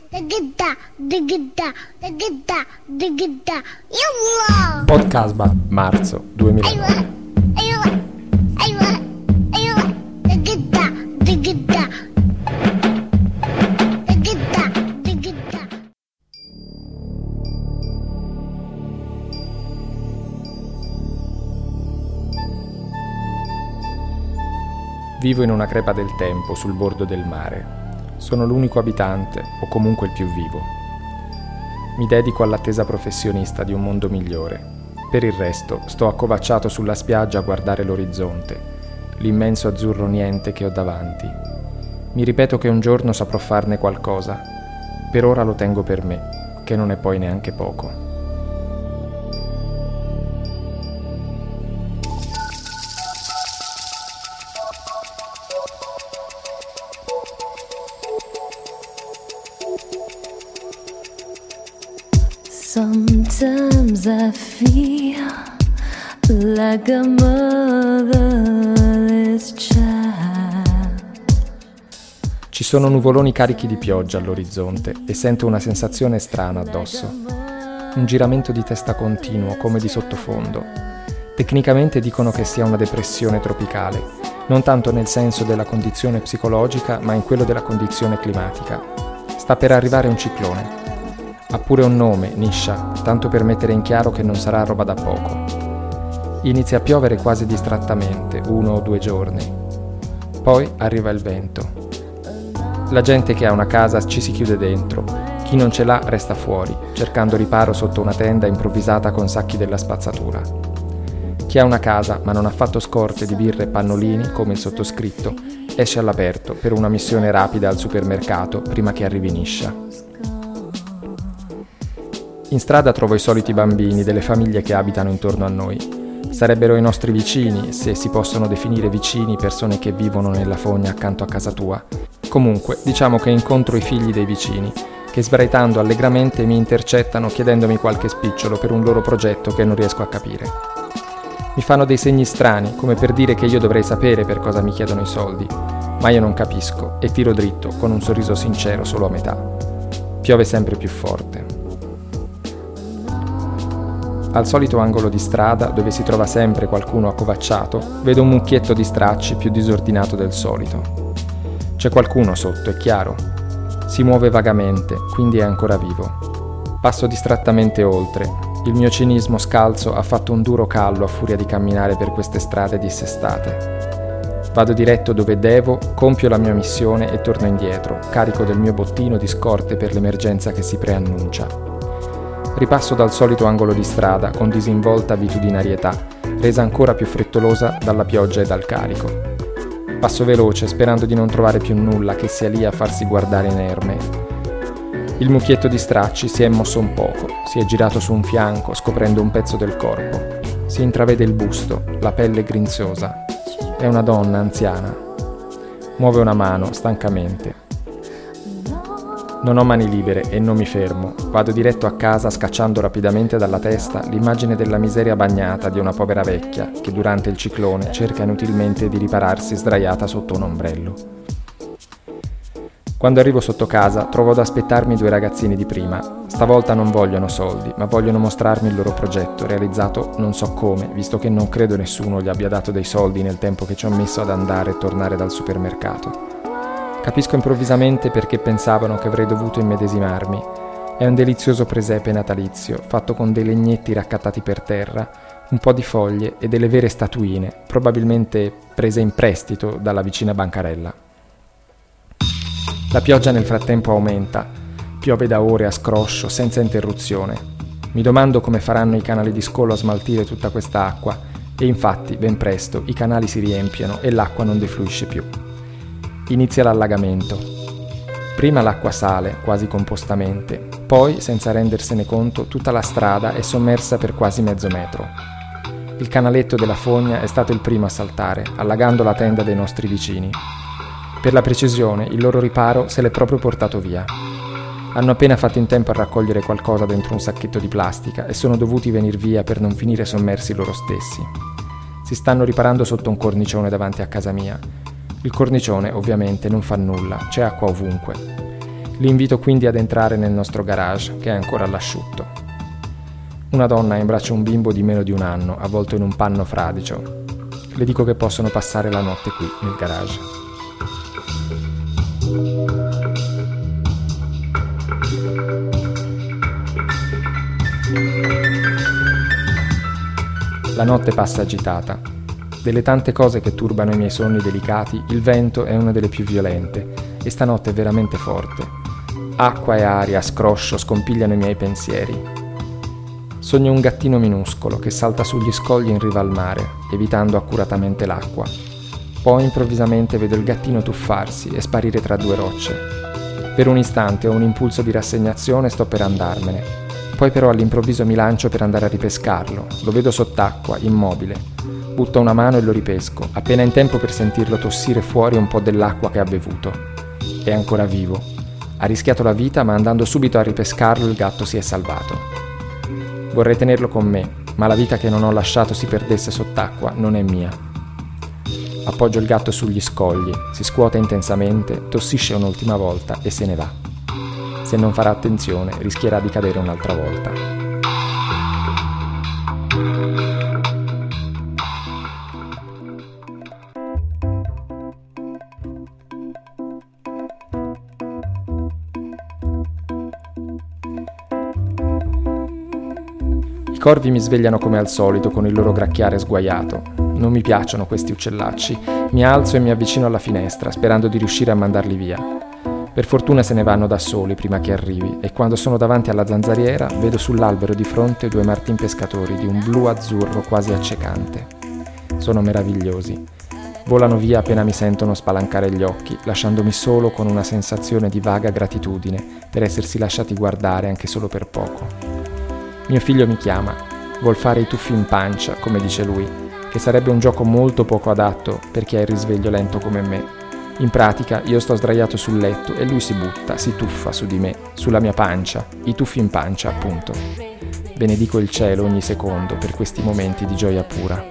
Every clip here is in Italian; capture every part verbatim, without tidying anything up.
Podcasba, marzo duemilanove. Vivo in una crepa del tempo sul bordo del mare. Sono l'unico abitante, o comunque il più vivo. Mi dedico all'attesa professionista di un mondo migliore. Per il resto, sto accovacciato sulla spiaggia a guardare l'orizzonte, l'immenso azzurro niente che ho davanti. Mi ripeto che un giorno saprò farne qualcosa. Per ora lo tengo per me, che non è poi neanche poco. Sometimes I feel like a motherless child. Ci sono nuvoloni carichi di pioggia all'orizzonte e sento una sensazione strana addosso. Un giramento di testa continuo, come di sottofondo. Tecnicamente dicono che sia una depressione tropicale, non tanto nel senso della condizione psicologica, ma in quello della condizione climatica. Sta per arrivare un ciclone. Ha pure un nome, Nisha, tanto per mettere in chiaro che non sarà roba da poco. Inizia a piovere quasi distrattamente, uno o due giorni. Poi arriva il vento. La gente che ha una casa ci si chiude dentro, chi non ce l'ha resta fuori, cercando riparo sotto una tenda improvvisata con sacchi della spazzatura. Chi ha una casa ma non ha fatto scorte di birre e pannolini, come il sottoscritto, esce all'aperto per una missione rapida al supermercato prima che arrivi Nisha. In strada trovo i soliti bambini delle famiglie che abitano intorno a noi. Sarebbero i nostri vicini, se si possono definire vicini persone che vivono nella fogna accanto a casa tua. Comunque, diciamo che incontro i figli dei vicini, che sbraitando allegramente mi intercettano chiedendomi qualche spicciolo per un loro progetto che non riesco a capire. Mi fanno dei segni strani, come per dire che io dovrei sapere per cosa mi chiedono i soldi, ma io non capisco e tiro dritto con un sorriso sincero solo a metà. Piove sempre più forte. Al solito angolo di strada, dove si trova sempre qualcuno accovacciato, vedo un mucchietto di stracci più disordinato del solito. C'è qualcuno sotto, è chiaro. Si muove vagamente, quindi è ancora vivo. Passo distrattamente oltre. Il mio cinismo scalzo ha fatto un duro callo a furia di camminare per queste strade dissestate. Vado diretto dove devo, compio la mia missione e torno indietro, carico del mio bottino di scorte per l'emergenza che si preannuncia. Ripasso dal solito angolo di strada con disinvolta abitudinarietà, resa ancora più frettolosa dalla pioggia e dal carico. Passo veloce, sperando di non trovare più nulla che sia lì a farsi guardare inerme. Il mucchietto di stracci si è mosso un poco, si è girato su un fianco, scoprendo un pezzo del corpo. Si intravede il busto, la pelle grinzosa. È una donna anziana. Muove una mano, stancamente. Non ho mani libere e non mi fermo. Vado diretto a casa scacciando rapidamente dalla testa l'immagine della miseria bagnata di una povera vecchia che durante il ciclone cerca inutilmente di ripararsi sdraiata sotto un ombrello. Quando arrivo sotto casa trovo ad aspettarmi due ragazzini di prima. Stavolta non vogliono soldi, ma vogliono mostrarmi il loro progetto, realizzato non so come, visto che non credo nessuno gli abbia dato dei soldi nel tempo che ci ho messo ad andare e tornare dal supermercato. Capisco improvvisamente perché pensavano che avrei dovuto immedesimarmi. È un delizioso presepe natalizio, fatto con dei legnetti raccattati per terra, un po' di foglie e delle vere statuine, probabilmente prese in prestito dalla vicina bancarella. La pioggia nel frattempo aumenta, piove da ore a scroscio, senza interruzione. Mi domando come faranno i canali di scolo a smaltire tutta questa acqua, e infatti, ben presto, i canali si riempiono e l'acqua non defluisce più. Inizia l'allagamento. Prima l'acqua sale, quasi compostamente, poi, senza rendersene conto, tutta la strada è sommersa per quasi mezzo metro. Il canaletto della fogna è stato il primo a saltare, allagando la tenda dei nostri vicini. Per la precisione, il loro riparo se l'è proprio portato via. Hanno appena fatto in tempo a raccogliere qualcosa dentro un sacchetto di plastica e sono dovuti venir via per non finire sommersi loro stessi. Si stanno riparando sotto un cornicione davanti a casa mia. Il cornicione, ovviamente, non fa nulla, c'è acqua ovunque. Li invito quindi ad entrare nel nostro garage, che è ancora all'asciutto. Una donna ha in braccio un bimbo di meno di un anno, avvolto in un panno fradicio. Le dico che possono passare la notte qui, nel garage. La notte passa agitata. Delle tante cose che turbano i miei sonni delicati, il vento è una delle più violente, e stanotte è veramente forte. Acqua e aria a scroscio scompigliano i miei pensieri. Sogno un gattino minuscolo che salta sugli scogli in riva al mare, evitando accuratamente l'acqua. Poi improvvisamente vedo il gattino tuffarsi e sparire tra due rocce. Per un istante ho un impulso di rassegnazione e sto per andarmene. Poi però all'improvviso mi lancio per andare a ripescarlo. Lo vedo sott'acqua, immobile. Butto una mano e lo ripesco, appena in tempo per sentirlo tossire fuori un po' dell'acqua che ha bevuto. È ancora vivo. Ha rischiato la vita, ma andando subito a ripescarlo il gatto si è salvato. Vorrei tenerlo con me, ma la vita che non ho lasciato si perdesse sott'acqua non è mia. Appoggio il gatto sugli scogli, si scuote intensamente, tossisce un'ultima volta e se ne va. Se non farà attenzione, rischierà di cadere un'altra volta. I corvi mi svegliano come al solito con il loro gracchiare sguaiato. Non mi piacciono questi uccellacci. Mi alzo e mi avvicino alla finestra, sperando di riuscire a mandarli via. Per fortuna se ne vanno da soli prima che arrivi, e quando sono davanti alla zanzariera vedo sull'albero di fronte due martin pescatori di un blu azzurro quasi accecante. Sono meravigliosi. Volano via appena mi sentono spalancare gli occhi, lasciandomi solo con una sensazione di vaga gratitudine per essersi lasciati guardare anche solo per poco. Mio figlio mi chiama, vuol fare i tuffi in pancia, come dice lui, che sarebbe un gioco molto poco adatto per chi ha il risveglio lento come me. In pratica io sto sdraiato sul letto e lui si butta, si tuffa su di me, sulla mia pancia, i tuffi in pancia appunto. Benedico il cielo ogni secondo per questi momenti di gioia pura.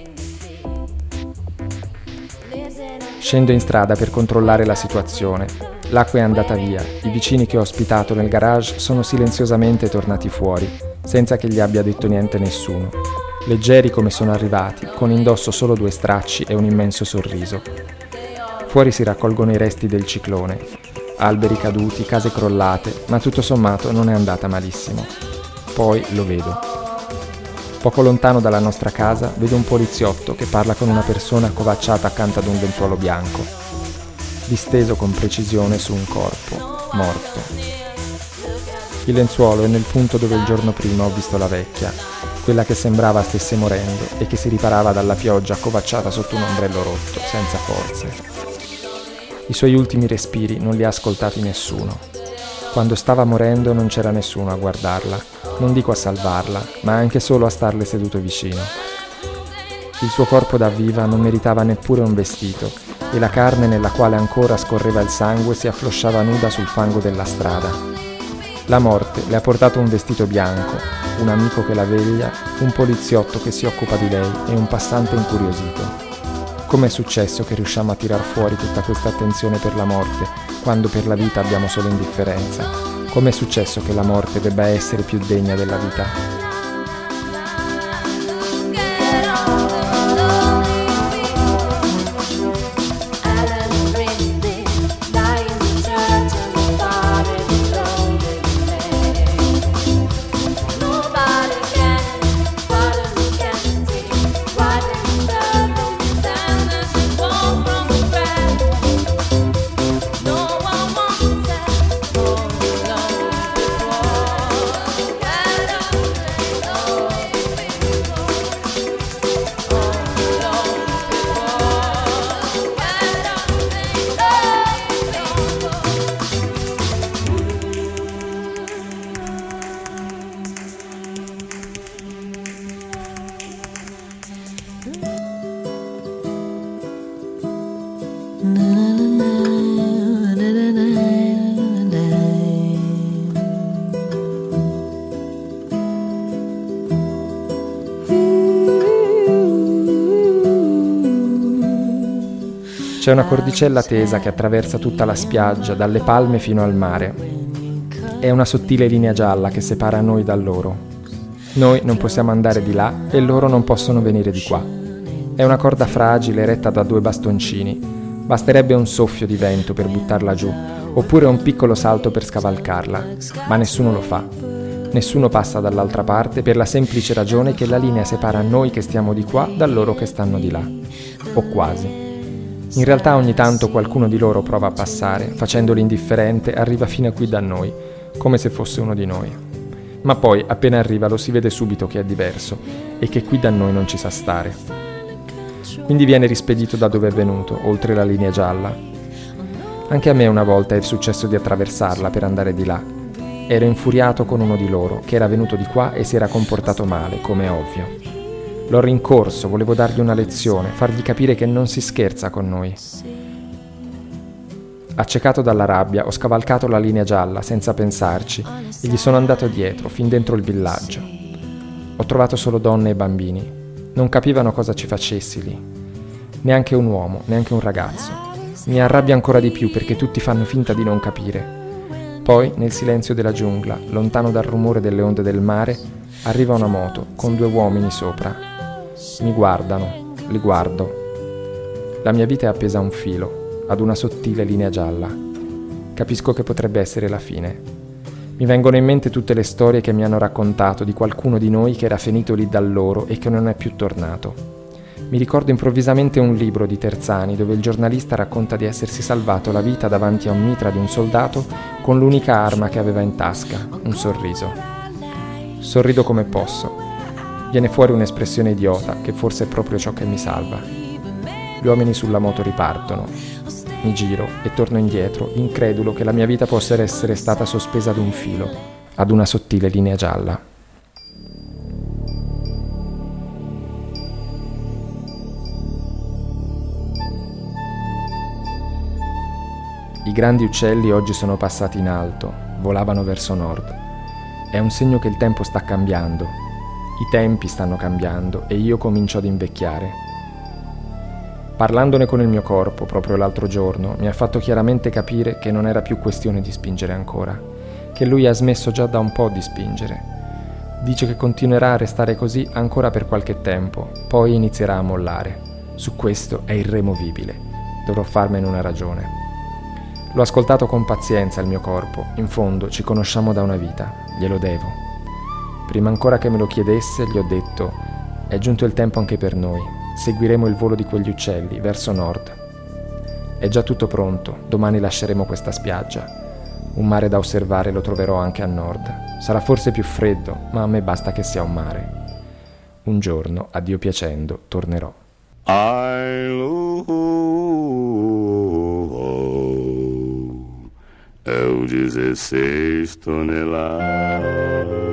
Scendo in strada per controllare la situazione. L'acqua è andata via, i vicini che ho ospitato nel garage sono silenziosamente tornati fuori, senza che gli abbia detto niente nessuno, leggeri come sono arrivati, con indosso solo due stracci e un immenso sorriso. Fuori si raccolgono i resti del ciclone, alberi caduti, case crollate, ma tutto sommato non è andata malissimo. Poi lo vedo. Poco lontano dalla nostra casa vedo un poliziotto che parla con una persona accovacciata accanto ad un lenzuolo bianco, disteso con precisione su un corpo, morto. Il lenzuolo è nel punto dove il giorno prima ho visto la vecchia, quella che sembrava stesse morendo e che si riparava dalla pioggia accovacciata sotto un ombrello rotto, senza forze. I suoi ultimi respiri non li ha ascoltati nessuno. Quando stava morendo non c'era nessuno a guardarla, non dico a salvarla, ma anche solo a starle seduto vicino. Il suo corpo da viva non meritava neppure un vestito e la carne nella quale ancora scorreva il sangue si afflosciava nuda sul fango della strada. La morte le ha portato un vestito bianco, un amico che la veglia, un poliziotto che si occupa di lei e un passante incuriosito. Com'è successo che riusciamo a tirar fuori tutta questa attenzione per la morte, quando per la vita abbiamo solo indifferenza? Com'è successo che la morte debba essere più degna della vita? C'è una cordicella tesa che attraversa tutta la spiaggia, dalle palme fino al mare. È una sottile linea gialla che separa noi da loro. Noi non possiamo andare di là e loro non possono venire di qua. È una corda fragile retta da due bastoncini. Basterebbe un soffio di vento per buttarla giù, oppure un piccolo salto per scavalcarla, ma nessuno lo fa. Nessuno passa dall'altra parte per la semplice ragione che la linea separa noi che stiamo di qua da loro che stanno di là. O quasi. In realtà ogni tanto qualcuno di loro prova a passare, facendolo indifferente, arriva fino a qui da noi, come se fosse uno di noi. Ma poi, appena arriva, lo si vede subito che è diverso e che qui da noi non ci sa stare. Quindi viene rispedito da dove è venuto, oltre la linea gialla. Anche a me una volta è successo di attraversarla per andare di là. Ero infuriato con uno di loro, che era venuto di qua e si era comportato male, come è ovvio. L'ho rincorso, volevo dargli una lezione, fargli capire che non si scherza con noi. Accecato dalla rabbia, ho scavalcato la linea gialla senza pensarci e gli sono andato dietro, fin dentro il villaggio. Ho trovato solo donne e bambini. Non capivano cosa ci facessi lì. Neanche un uomo, neanche un ragazzo. Mi arrabbia ancora di più perché tutti fanno finta di non capire. Poi, nel silenzio della giungla, lontano dal rumore delle onde del mare, arriva una moto con due uomini sopra. Mi guardano, li guardo. La mia vita è appesa a un filo, ad una sottile linea gialla. Capisco che potrebbe essere la fine. Mi vengono in mente tutte le storie che mi hanno raccontato di qualcuno di noi che era finito lì da loro e che non è più tornato. Mi ricordo improvvisamente un libro di Terzani dove il giornalista racconta di essersi salvato la vita davanti a un mitra di un soldato con l'unica arma che aveva in tasca, un sorriso. Sorrido come posso. Viene fuori un'espressione idiota, che forse è proprio ciò che mi salva. Gli uomini sulla moto ripartono. Mi giro e torno indietro, incredulo che la mia vita possa essere stata sospesa ad un filo, ad una sottile linea gialla. I grandi uccelli oggi sono passati in alto, volavano verso nord. È un segno che il tempo sta cambiando. I tempi stanno cambiando e io comincio ad invecchiare. Parlandone con il mio corpo proprio l'altro giorno, mi ha fatto chiaramente capire che non era più questione di spingere ancora, che lui ha smesso già da un po' di spingere. Dice che continuerà a restare così ancora per qualche tempo, poi inizierà a mollare. Su questo è irremovibile. Dovrò farmene una ragione. L'ho ascoltato con pazienza il mio corpo, in fondo ci conosciamo da una vita, glielo devo. Prima ancora che me lo chiedesse, gli ho detto: è giunto il tempo anche per noi, seguiremo il volo di quegli uccelli verso nord. È già tutto pronto, domani lasceremo questa spiaggia. Un mare da osservare lo troverò anche a nord. Sarà forse più freddo, ma a me basta che sia un mare. Un giorno, a Dio piacendo, tornerò. É o dezesseis toneladas.